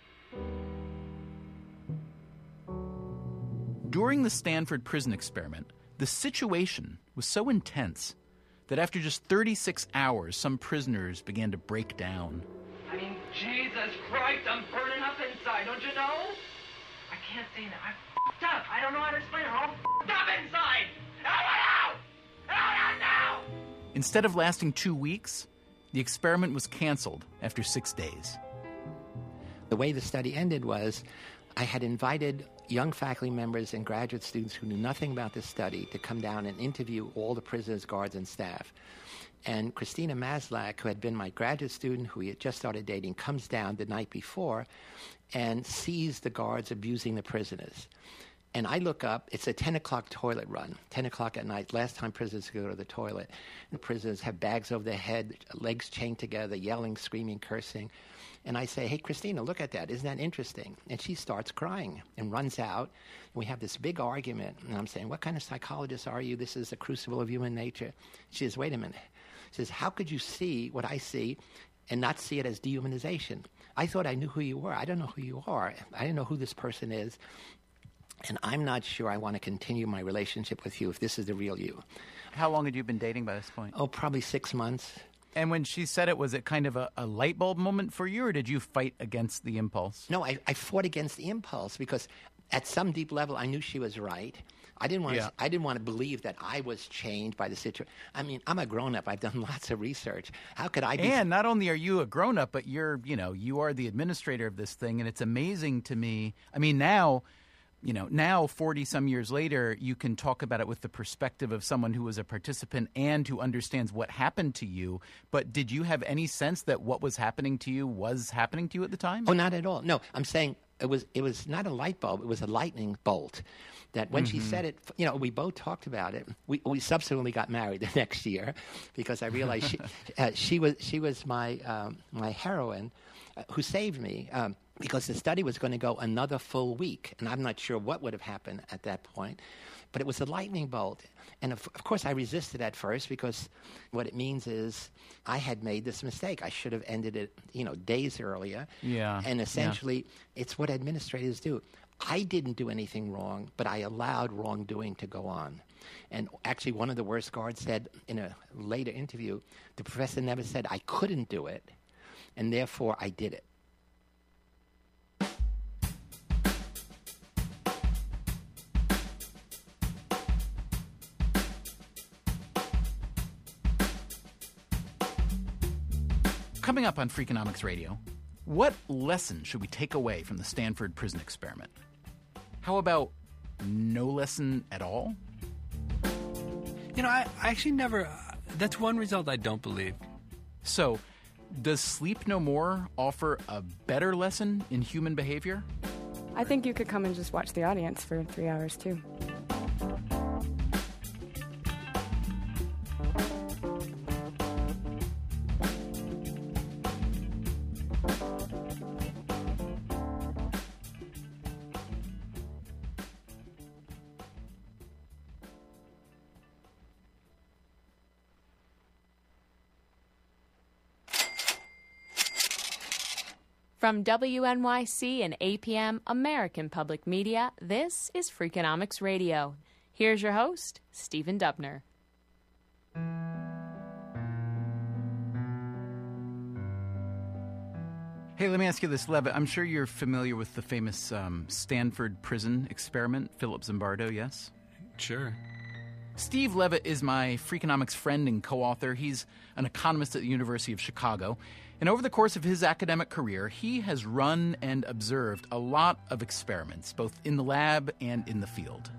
During the Stanford prison experiment, the situation was so intense that after just 36 hours, some prisoners began to break down. I mean, Jesus Christ, I'm burning up inside, don't you know? I can't say that. I f***ed up. I don't know how to explain it. I'm f***ed up inside. Out! Out now! Instead of lasting 2 weeks, the experiment was canceled after 6 days. The way the study ended was I had invited young faculty members and graduate students who knew nothing about this study to come down and interview all the prisoners, guards, and staff. And Christina Maslach, who had been my graduate student, who we had just started dating, comes down the night before and sees the guards abusing the prisoners. And I look up, it's a 10 o'clock toilet run, 10 o'clock at night, last time prisoners go to the toilet. The prisoners have bags over their head, legs chained together, yelling, screaming, cursing. And I say, hey, Christina, look at that. Isn't that interesting? And she starts crying and runs out. And we have this big argument. And I'm saying, what kind of psychologist are you? This is the crucible of human nature. She says, wait a minute. She says, how could you see what I see and not see it as dehumanization? I thought I knew who you were. I don't know who you are. I don't know who this person is. And I'm not sure I want to continue my relationship with you if this is the real you. How long had you been dating by this point? Oh, probably 6 months. And when she said it, was it kind of a light bulb moment for you, or did you fight against the impulse? No, I fought against the impulse because at some deep level, I knew she was right. I didn't want to believe that I was changed by the situation. I mean, I'm a grown-up. I've done lots of research. How could I be... And not only are you a grown-up, but you are the administrator of this thing, and it's amazing to me. I mean, now 40-some years later, you can talk about it with the perspective of someone who was a participant and who understands what happened to you. But did you have any sense that what was happening to you was happening to you at the time? Oh, not at all. No, I'm saying it was not a light bulb. It was a lightning bolt. That when she said it, we both talked about it. We subsequently got married the next year because I realized she was my heroine who saved me because the study was going to go another full week, and I'm not sure what would have happened at that point. But it was a lightning bolt. And of course, I resisted at first because what it means is I had made this mistake. I should have ended it, days earlier. Yeah. And essentially, it's what administrators do. I didn't do anything wrong, but I allowed wrongdoing to go on. And actually, one of the worst guards said in a later interview, the professor never said I couldn't do it, and therefore I did it. Coming up on Freakonomics Radio, what lesson should we take away from the Stanford prison experiment? How about no lesson at all? I actually never... that's one result I don't believe. So, does Sleep No More offer a better lesson in human behavior? I think you could come and just watch the audience for 3 hours, too. From WNYC and APM American Public Media, this is Freakonomics Radio. Here's your host, Stephen Dubner. Hey, let me ask you this, Levitt. I'm sure you're familiar with the famous Stanford prison experiment, Philip Zimbardo, yes? Sure. Steve Levitt is my Freakonomics friend and co-author. He's an economist at the University of Chicago. And over the course of his academic career, he has run and observed a lot of experiments, both in the lab and in the field.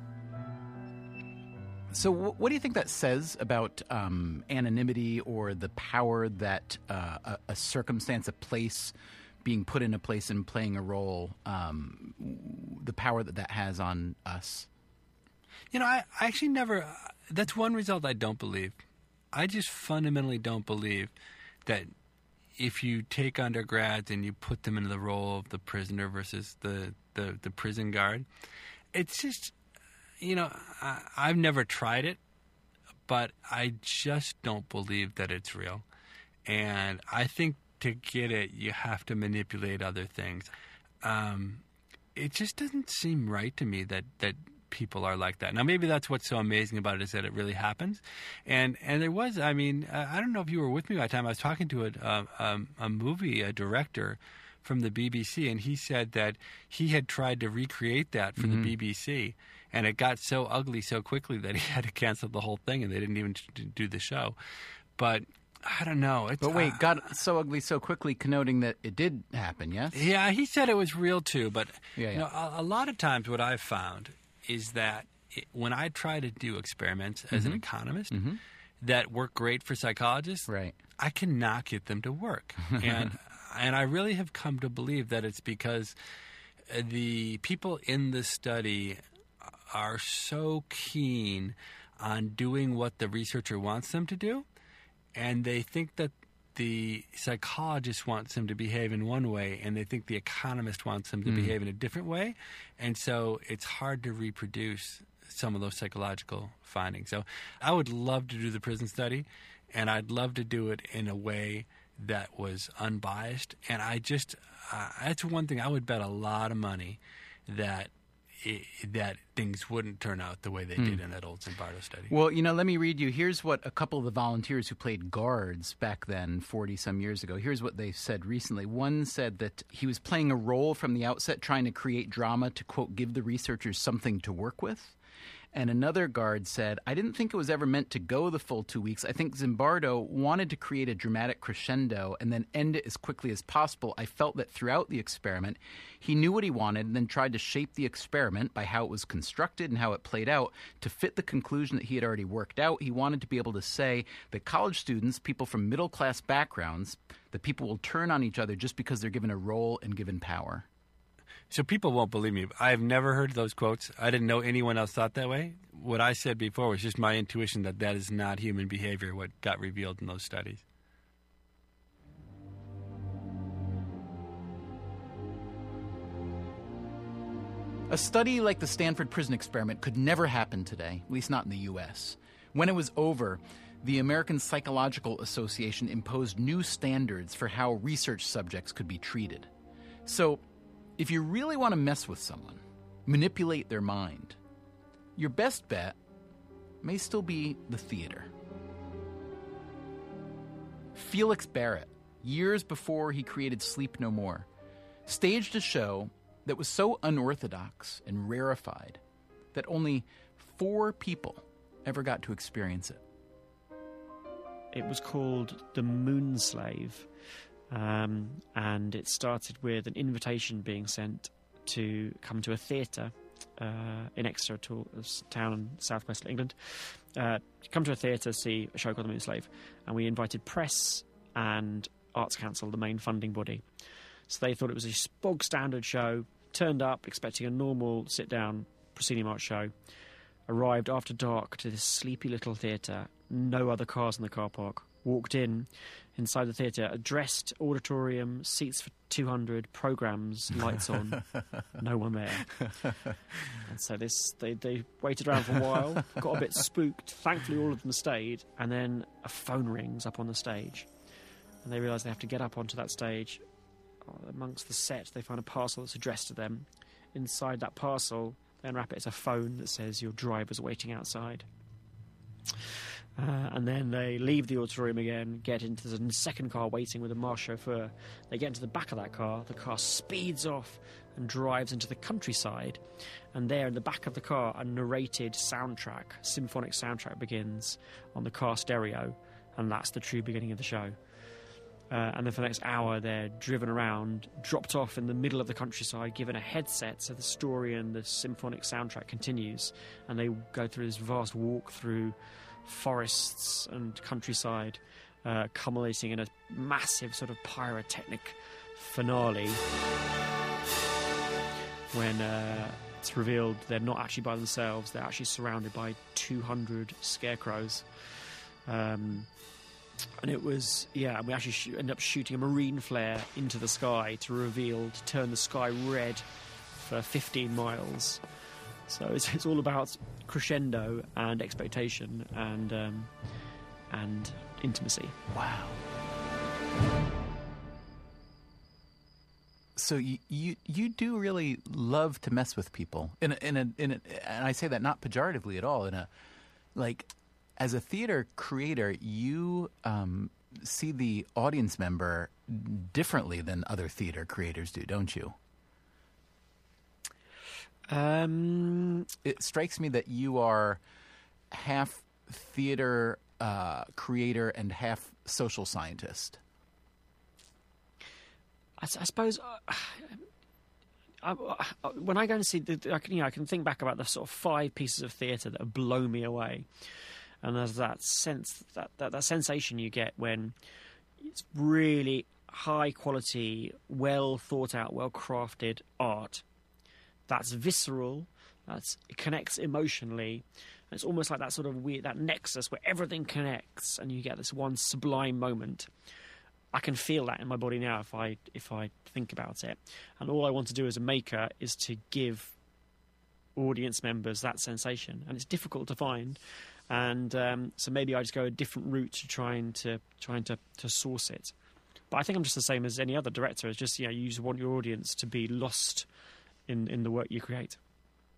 So what do you think that says about anonymity or the power that a circumstance, a place, being put in a place and playing a role, the power that has on us? I actually never... that's one result I don't believe. I just fundamentally don't believe that if you take undergrads and you put them into the role of the prisoner versus the prison guard, it's just, I've never tried it, but I just don't believe that it's real. And I think to get it, you have to manipulate other things. It just doesn't seem right to me that people are like that. Now, maybe that's what's so amazing about it is that it really happens. And there was, I don't know if you were with me by the time I was talking to a director from the BBC, and he said that he had tried to recreate that for the BBC, and it got so ugly so quickly that he had to cancel the whole thing, and they didn't even do the show. But I don't know. But wait, got so ugly so quickly, connoting that it did happen, yes? Yeah, he said it was real too, but a lot of times what I've found is that when I try to do experiments as an economist that work great for psychologists, right, I cannot get them to work. And I really have come to believe that it's because the people in the study are so keen on doing what the researcher wants them to do, and they think that the psychologist wants them to behave in one way, and they think the economist wants them to behave in a different way. And so it's hard to reproduce some of those psychological findings. So I would love to do the prison study, and I'd love to do it in a way that was unbiased. And I just, that's one thing I would bet a lot of money that that things wouldn't turn out the way they did in that old Zimbardo study. Well, let me read you. Here's what a couple of the volunteers who played guards back then, 40-some years ago, here's what they said recently. One said that he was playing a role from the outset, trying to create drama to, quote, give the researchers something to work with. And another guard said, I didn't think it was ever meant to go the full 2 weeks. I think Zimbardo wanted to create a dramatic crescendo and then end it as quickly as possible. I felt that throughout the experiment, he knew what he wanted and then tried to shape the experiment by how it was constructed and how it played out to fit the conclusion that he had already worked out. He wanted to be able to say that college students, people from middle-class backgrounds, that people will turn on each other just because they're given a role and given power. So people won't believe me. I've never heard those quotes. I didn't know anyone else thought that way. What I said before was just my intuition that that is not human behavior, what got revealed in those studies. A study like the Stanford Prison Experiment could never happen today, at least not in the U.S. When it was over, the American Psychological Association imposed new standards for how research subjects could be treated. So, if you really want to mess with someone, manipulate their mind, your best bet may still be the theater. Felix Barrett, years before he created Sleep No More, staged a show that was so unorthodox and rarefied that only 4 people ever got to experience it. It was called The Moon Slave. And it started with an invitation being sent to come to a theatre in Exeter, a town in southwest England. Come to a theatre, see a show called The Moon Slave. And we invited press and Arts Council, the main funding body. So they thought it was a bog standard show, turned up expecting a normal sit-down proscenium art show, arrived after dark to this sleepy little theatre, no other cars in the car park, walked inside the theatre, a dressed auditorium, seats for 200, programmes, lights on, no one there. And so they waited around for a while, got a bit spooked. Thankfully, all of them stayed, and then a phone rings up on the stage, and they realise they have to get up onto that stage. Amongst the set, they find a parcel that's addressed to them. Inside that parcel, they unwrap it as a phone that says your driver's waiting outside. And then they leave the auditorium again, get into the second car waiting with a masked chauffeur. They get into the back of that car. The car speeds off and drives into the countryside. And there in the back of the car, a narrated soundtrack, symphonic soundtrack begins on the car stereo. And that's the true beginning of the show. And then for the next hour, they're driven around, dropped off in the middle of the countryside, given a headset so the story and the symphonic soundtrack continues. And they go through this vast walk through forests and countryside, culminating in a massive sort of pyrotechnic finale when it's revealed they're not actually by themselves, they're actually surrounded by 200 scarecrows. And it was, we actually ended up shooting a marine flare into the sky to turn the sky red for 15 miles. So it's all about crescendo and expectation and intimacy. Wow. So you do really love to mess with people, and I say that not pejoratively at all. As a theater creator, you see the audience member differently than other theater creators do, don't you? It strikes me that you are half theater creator and half social scientist. I suppose when I go and see, I can think back about the sort of 5 pieces of theatre that have blown me away, and there's that sense, that sensation you get when it's really high quality, well thought out, well crafted art. That's visceral, it connects emotionally, and it's almost like that sort of weird, that nexus where everything connects and you get this one sublime moment. I can feel that in my body now if I think about it. And all I want to do as a maker is to give audience members that sensation, and it's difficult to find. And so maybe I just go a different route to trying to source it. But I think I'm just the same as any other director. It's just, you just want your audience to be lost in the work you create.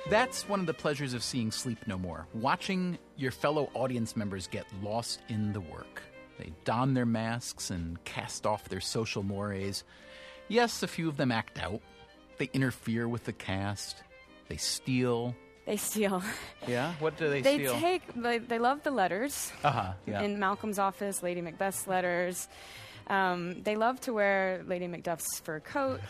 That's one of the pleasures of seeing Sleep No More, watching your fellow audience members get lost in the work. They don their masks and cast off their social mores. Yes, a few of them act out. They interfere with the cast. They steal. They steal. Yeah? What do they They steal? They love the letters. Uh-huh, yeah. In Malcolm's office, Lady Macbeth's letters. They love to wear Lady Macduff's fur coat.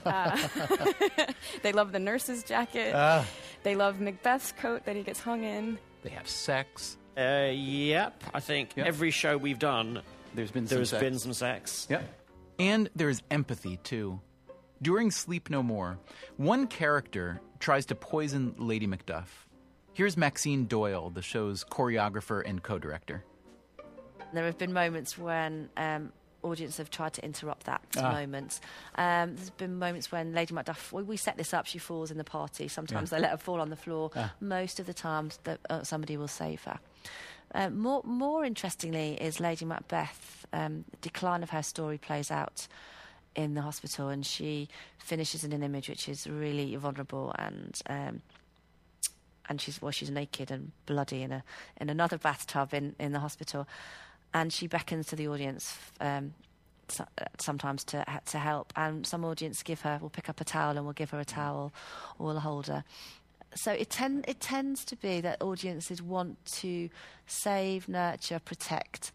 They love the nurse's jacket. They love Macbeth's coat that he gets hung in. They have sex. Yep. I think every show we've done, there's been some sex. Yep. And there's empathy, too. During Sleep No More, one character tries to poison Lady Macduff. Here's Maxine Doyle, the show's choreographer and co-director. There have been moments when audience have tried to interrupt that moment. There's been moments when Lady Macduff, we set this up, she falls in the party. Sometimes they let her fall on the floor. Most of the times somebody will save her. More interestingly is Lady Macbeth. The decline of her story plays out in the hospital, and she finishes in an image which is really vulnerable, and she's naked and bloody in another bathtub in the hospital, and she beckons to the audience sometimes to help, and some audience will pick up a towel and will give her a towel or will hold her. So it tends to be that audiences want to save, nurture, protect.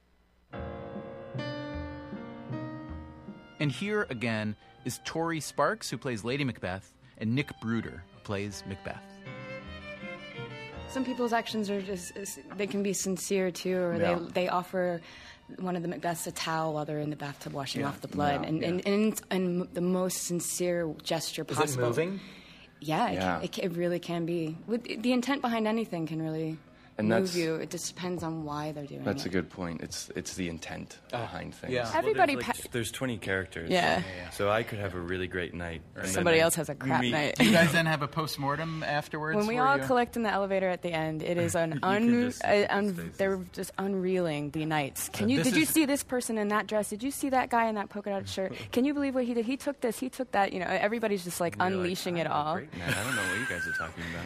And here again is Tori Sparks, who plays Lady Macbeth, and Nick Bruder, who plays Macbeth. Some people's actions are they can be sincere too, or they offer one of the Macbeths a towel while they're in the bathtub washing off the blood, and the most sincere gesture possible. Is it moving? Yeah. It really can be. The intent behind anything can really move you. It just depends on why they're doing it. That's a good point. It's the intent behind things. Yeah. Everybody there's 20 characters. Yeah. So I could have a really great night. And somebody else has a crap night. Do you guys then have a post-mortem afterwards? When we all collect in the elevator at the end, it is they're just unreeling the nights. Did you see this person in that dress? Did you see that guy in that polka dot shirt? Can you believe what he did? He took this, he took that. Everybody's just unleashing it all. Man, I don't know what you guys are talking about.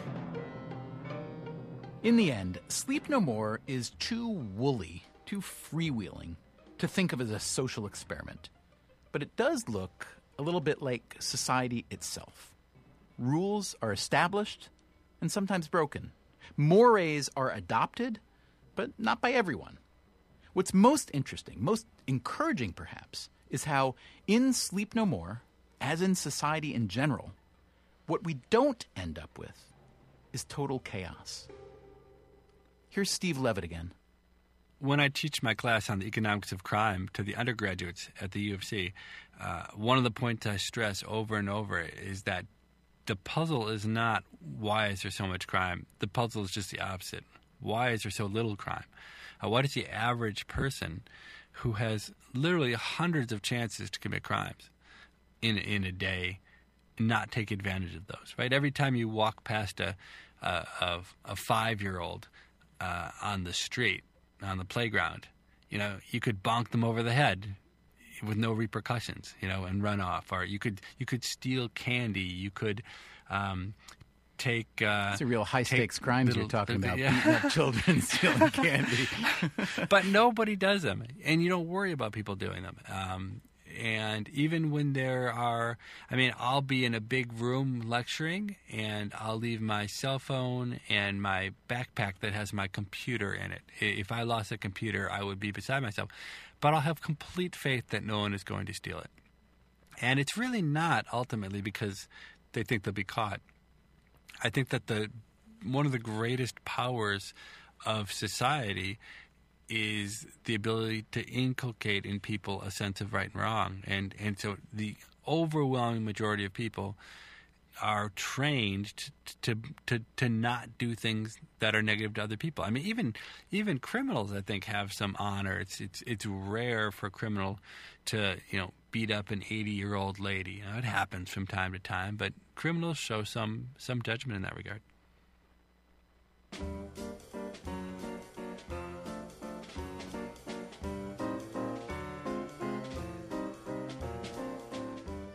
In the end, Sleep No More is too woolly, too freewheeling to think of as a social experiment. But it does look a little bit like society itself. Rules are established and sometimes broken. Mores are adopted, but not by everyone. What's most interesting, most encouraging perhaps, is how in Sleep No More, as in society in general, what we don't end up with is total chaos. Here's Steve Levitt again. When I teach my class on the economics of crime to the undergraduates at the U of C, one of the points I stress over and over is that the puzzle is not why is there so much crime. The puzzle is just the opposite. Why is there so little crime? Why does the average person who has literally hundreds of chances to commit crimes in a day not take advantage of those, right? Every time you walk past a 5-year-old on the street, on the playground, you could bonk them over the head with no repercussions, and run off. Or you could steal candy. You could take. It's a real high stakes crimes you're talking about. Beating up children, stealing candy. But nobody does them, and you don't worry about people doing them. And even when there are, I'll be in a big room lecturing, and I'll leave my cell phone and my backpack that has my computer in it. If I lost a computer, I would be beside myself. But I'll have complete faith that no one is going to steal it. And it's really not ultimately because they think they'll be caught. I think that one of the greatest powers of society is the ability to inculcate in people a sense of right and wrong. And so the overwhelming majority of people are trained to not do things that are negative to other people. Even criminals, I think, have some honor. It's rare for a criminal to, beat up an 80-year-old lady. It happens from time to time, but criminals show some judgment in that regard.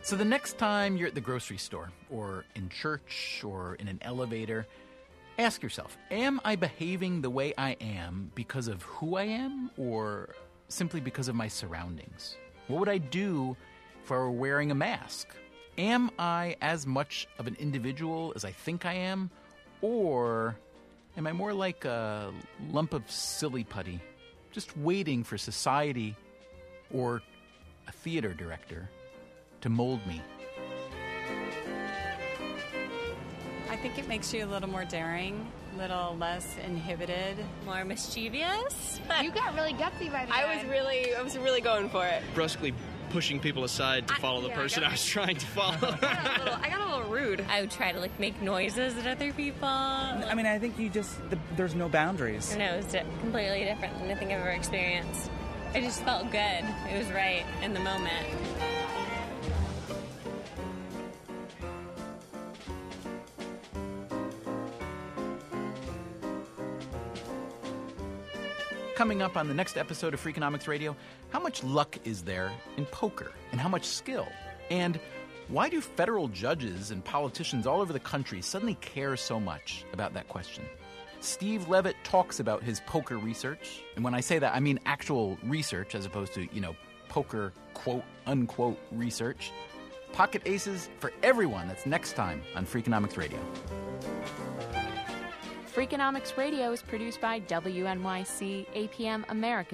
So the next time you're at the grocery store or in church or in an elevator, ask yourself, am I behaving the way I am because of who I am or simply because of my surroundings? What would I do if I were wearing a mask? Am I as much of an individual as I think I am, or am I more like a lump of silly putty, just waiting for society or a theater director to mold me? I think it makes you a little more daring, a little less inhibited. More mischievous. You got really gutsy by the I was really going for it. Brusquely pushing people aside to follow the person I was trying to follow. I got a little rude. I would try to make noises at other people. I mean, I think there's no boundaries. No, it was completely different than anything I've ever experienced. It just felt good. It was right in the moment. Coming up on the next episode of Freakonomics Radio, how much luck is there in poker and how much skill? And why do federal judges and politicians all over the country suddenly care so much about that question? Steve Levitt talks about his poker research. And when I say that, I mean actual research as opposed to, poker quote-unquote research. Pocket Aces for everyone. That's next time on Freakonomics Radio. Freakonomics Radio is produced by WNYC APM American